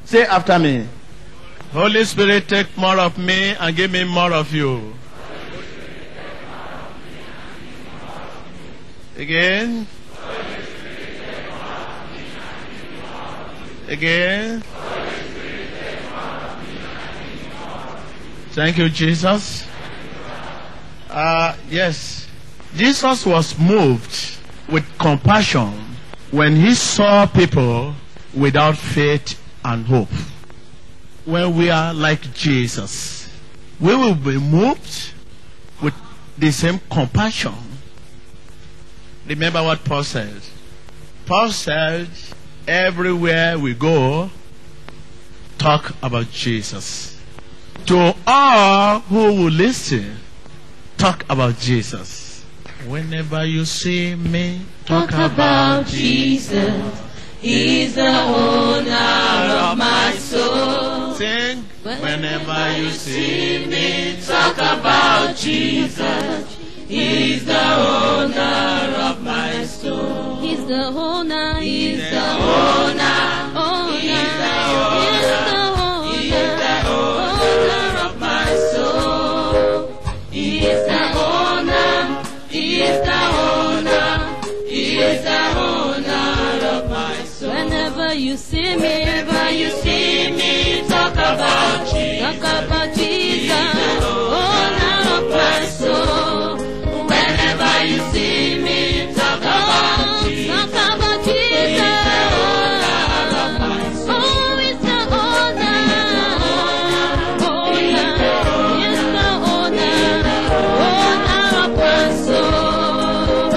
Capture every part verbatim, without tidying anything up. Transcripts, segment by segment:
Say after me. Holy Spirit, take more of me and give me more of you. Again. Again. Thank you, Jesus. Uh, yes. Jesus was moved with compassion when he saw people without faith and hope. When we are like Jesus, we will be moved with the same compassion. Remember what Paul said. Paul said, everywhere we go, talk about Jesus. To all who will listen, talk about Jesus. Whenever you see me, talk about Jesus. He's the owner of my soul. Sing. Whenever you see me, talk about Jesus. He's the owner of my soul. He's the owner. He's the owner. Owner. He's the owner. He's the owner of my soul. He's the owner. He's the owner. He's the owner of my soul. Whenever you see me, whenever you see me, talk about Jesus. Talk about Jesus. He's the owner of my soul. Whenever you see me, talk about Jesus. Talk about Jesus. Oh, it's the owner. Owner. It's the owner. Owner of my soul.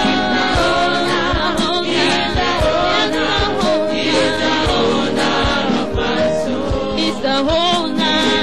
It's the owner.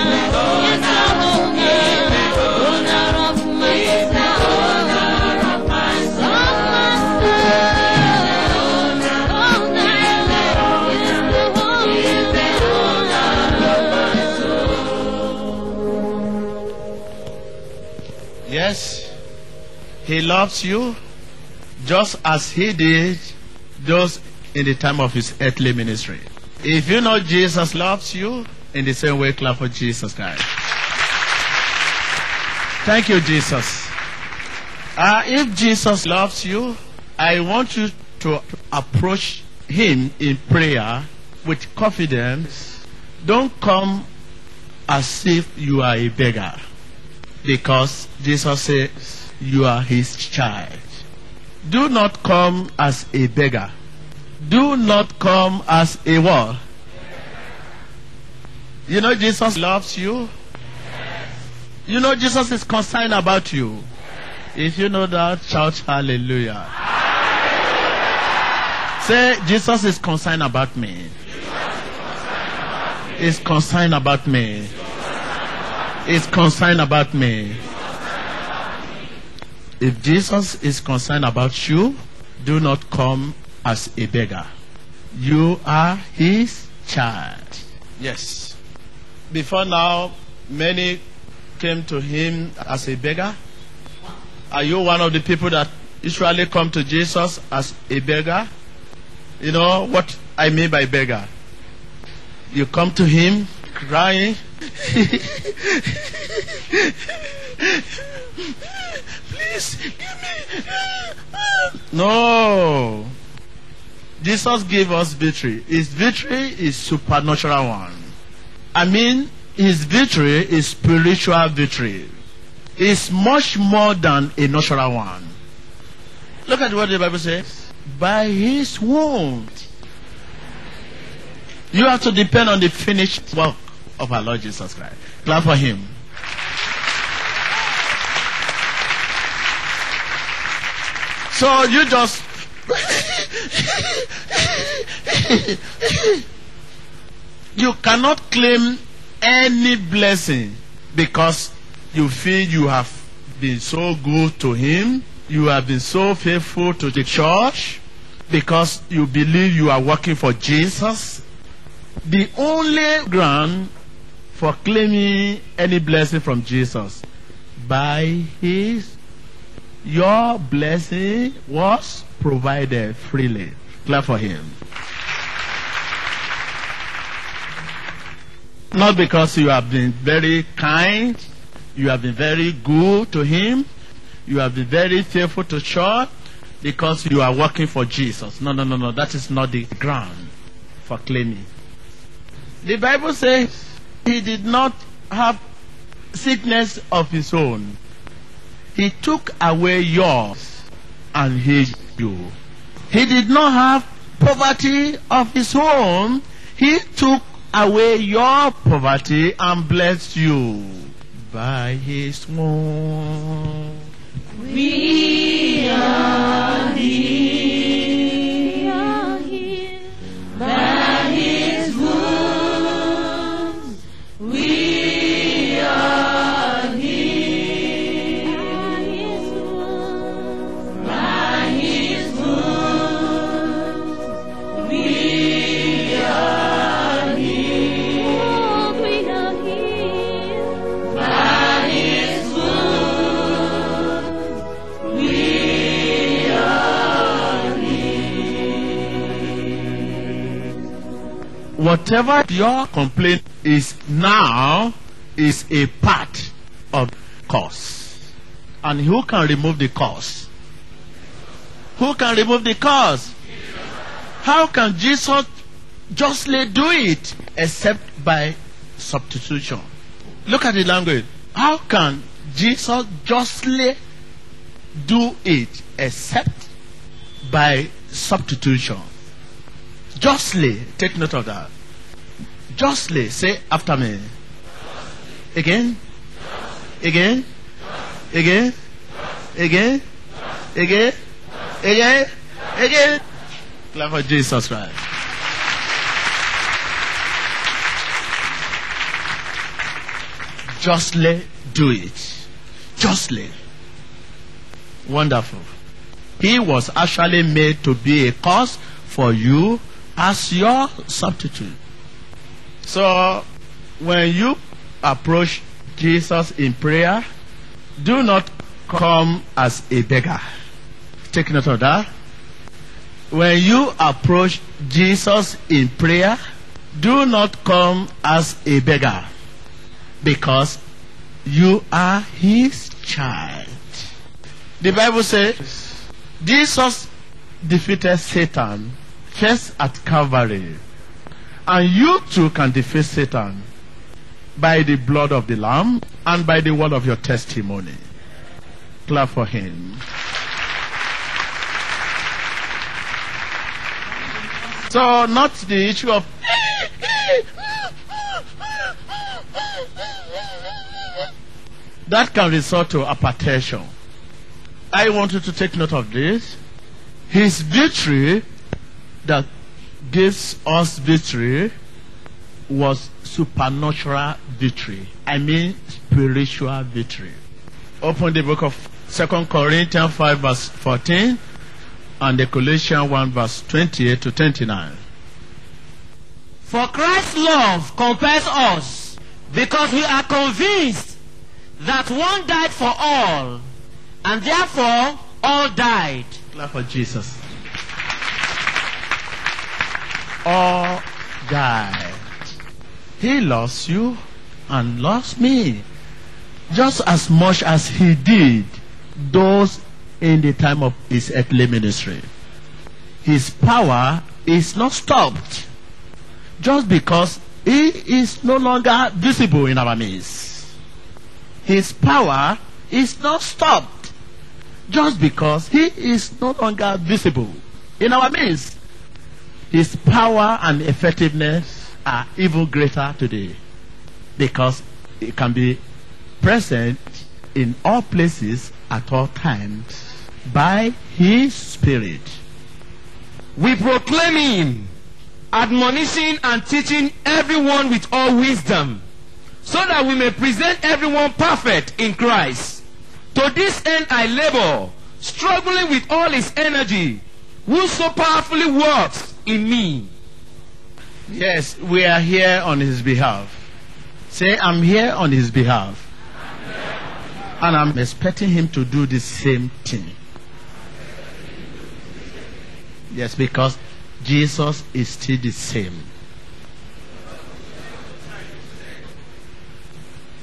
Yes, he loves you just as he did those in the time of his earthly ministry. If you know Jesus loves you, in the same way, clap for Jesus Christ. Thank you, Jesus. Uh, if Jesus loves you, I want you to approach him in prayer with confidence. Don't come as if you are a beggar, because Jesus says you are his child. Do not come as a beggar. Do not come as a what? You know Jesus loves you. You know Jesus is concerned about you. If you know that, shout hallelujah. Say, Jesus is concerned about me. Is concerned about me. Is concerned about me. If Jesus is concerned about you, do not come as a beggar. You are his child. Yes. Before now, many came to him as a beggar. Are you one of the people that usually come to Jesus as a beggar? You know what I mean by beggar? You come to him crying. Please give me. No. Jesus gave us victory. His victory is supernatural one. I mean, his victory is spiritual victory. It's much more than a natural one. Look at what the Bible says. By his wound. You have to depend on the finished work of our Lord Jesus Christ. Clap for him. So you just you cannot claim any blessing because you feel you have been so good to him, you have been so faithful to the church, because you believe you are working for Jesus. The only ground for claiming any blessing from Jesus, by his, your blessing was provided freely. Clap for him. Not because you have been very kind, you have been very good to him, you have been very faithful to church, because you are working for Jesus. No, no, no, no. That is not the ground for claiming. The Bible says he did not have sickness of his own. He took away yours and healed you. He did not have poverty of his own. He took away your poverty and blessed you. By his wounds we are healed. By his wounds we are healed. By his wounds we are healed. By his wounds we are healed. whatever your complaint is now is a part of cause. And who can remove the cause? Who can remove the cause? How can Jesus justly do it except by substitution? Look at the language. How can Jesus justly do it except by substitution? Justly, take note of that. Justly, say after me. Again, again, again, again, again, again, again. Clap for Jesus Christ. Justly do it. Justly. Wonderful. He was actually made to be a cause for you as your substitute. So, when you approach Jesus in prayer, do not come as a beggar. Take note of that. When you approach Jesus in prayer, do not come as a beggar, because you are his child. The Bible says Jesus defeated Satan first at Calvary, and you too can defeat Satan by the blood of the Lamb and by the word of your testimony. Clap for him. So, not the issue of that can result to hypertension. I want you to take note of this. His victory that gives us victory was supernatural victory. I mean spiritual victory. Open the book of Second Corinthians five verse fourteen and the Colossians one verse twenty-eight to twenty-nine. For Christ's love compels us, because we are convinced that one died for all, and therefore all died. Clap for Jesus. All died. He lost you and lost me, just as much as he did those in the time of his earthly ministry. His power is not stopped just because he is no longer visible in our midst. His power is not stopped just because he is no longer visible in our midst. His power and effectiveness are even greater today, because it can be present in all places at all times by his Spirit. We proclaim him, admonishing and teaching everyone with all wisdom, so that we may present everyone perfect in Christ. To this end I labor, struggling with all his energy, who so powerfully works in me. Yes, we are here on his behalf. Say, I'm here on his behalf. And I'm expecting him to do the same thing. Yes, because Jesus is still the same.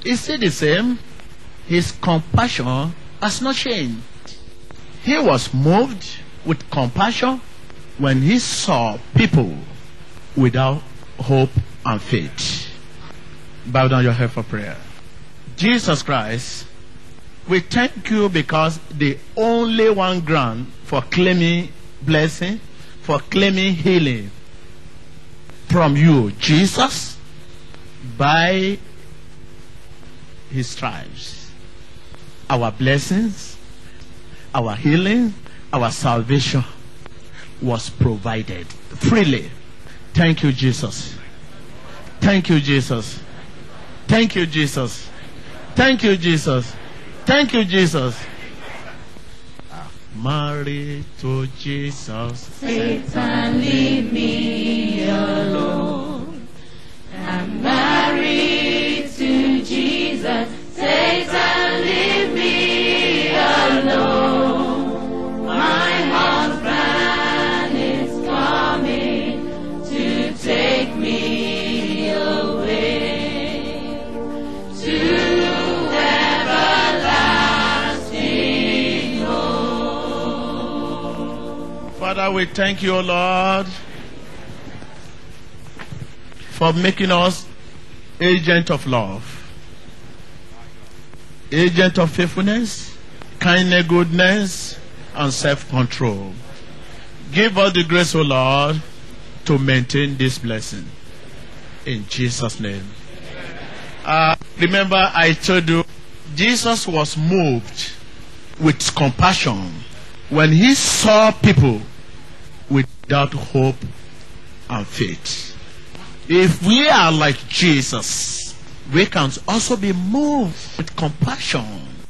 is still the same. His compassion has not changed. He was moved with compassion when he saw people without hope and faith. Bow down your head for prayer. Jesus Christ, we thank you because the only one ground for claiming blessing, for claiming healing from you, Jesus, by his stripes, our blessings, our healing, our salvation was provided freely. Thank you, Jesus. Thank you, Jesus. Thank you, Jesus. Thank you, Jesus. Thank you, Jesus. Married to Jesus. Satan, leave me alone. I'm married to Jesus. Satan, leave me alone. My husband is coming to take me away to everlasting home. Father, we thank you, O Lord, for making us agent of love, agent of faithfulness, kindness, goodness, and self-control. Give us the grace, O Lord, to maintain this blessing. In Jesus' name. Uh, remember, I told you, Jesus was moved with compassion when he saw people without hope and faith. If we are like Jesus, we can also be moved with compassion.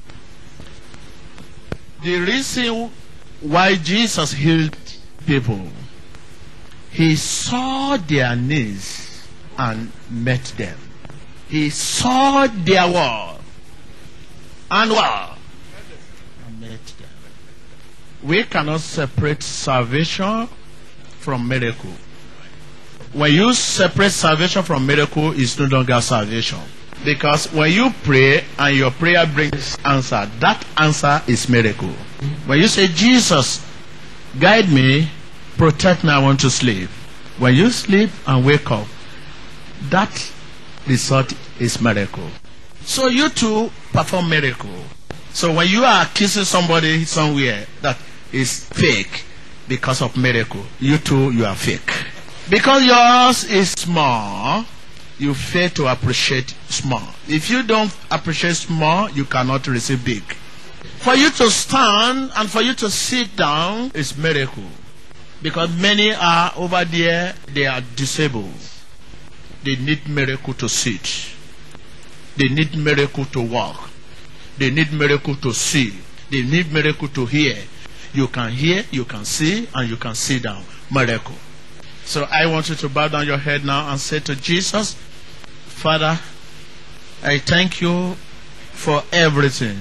The reason why Jesus healed people, he saw their needs and met them. He saw their war and war and met them. We cannot separate salvation from miracle. When you separate salvation from miracle, it's no longer salvation. Because when you pray and your prayer brings answer, that answer is miracle. When you say, Jesus, guide me, protect me, I want to sleep. When you sleep and wake up, that result is miracle. So you too perform miracle. So when you are accusing somebody somewhere that is fake because of miracle, you too, you are fake. Because yours is small, you fail to appreciate small. If you don't appreciate small, you cannot receive big. For you to stand and for you to sit down is miracle. Because many are over there, they are disabled. They need miracle to sit. They need miracle to walk. They need miracle to see. They need miracle to hear. You can hear, you can see, and you can sit down. Miracle. So I want you to bow down your head now and say to Jesus, Father, I thank you for everything.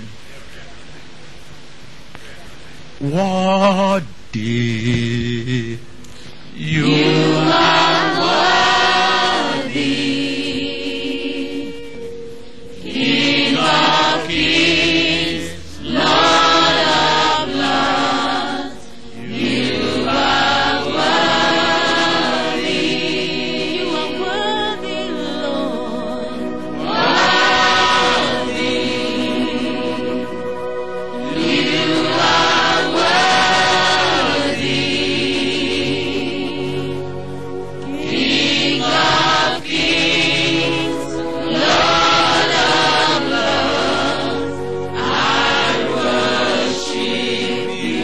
Worthy, you, You are worthy, King of kings, Lord of lords. You are worthy. You are worthy, Lord. Worthy. You are worthy, King of kings, Lord of lords. I worship you.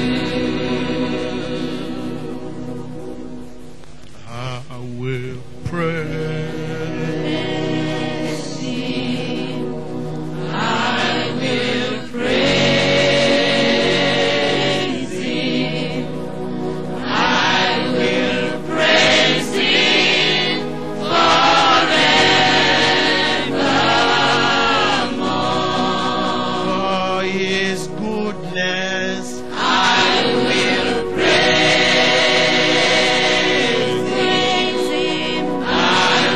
I will praise. I will praise Him. I will praise Him forevermore. For his goodness, I will praise Him. I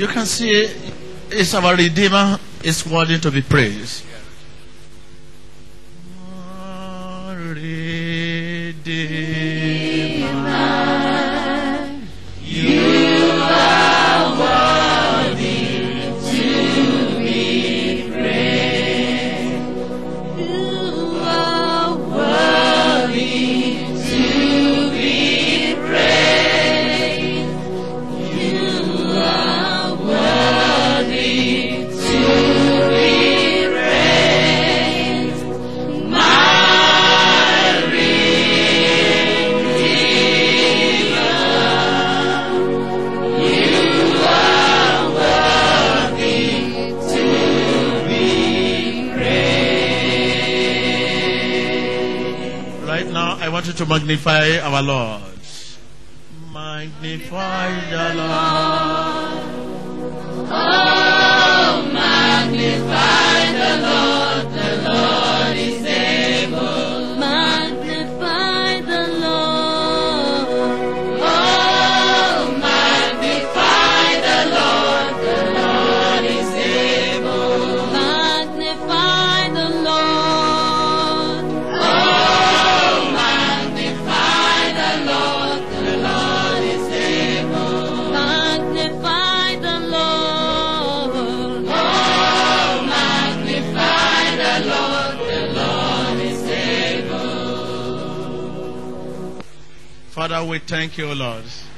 You can see it's our Redeemer is worthy to be praised. To magnify our Lord. Magnify the Lord. Oh, magnify the Lord. The Lord is able. Magnify the Lord. Oh, magnify the Lord. The Lord is able. Magnify the Lord. Father, we thank you, Lord.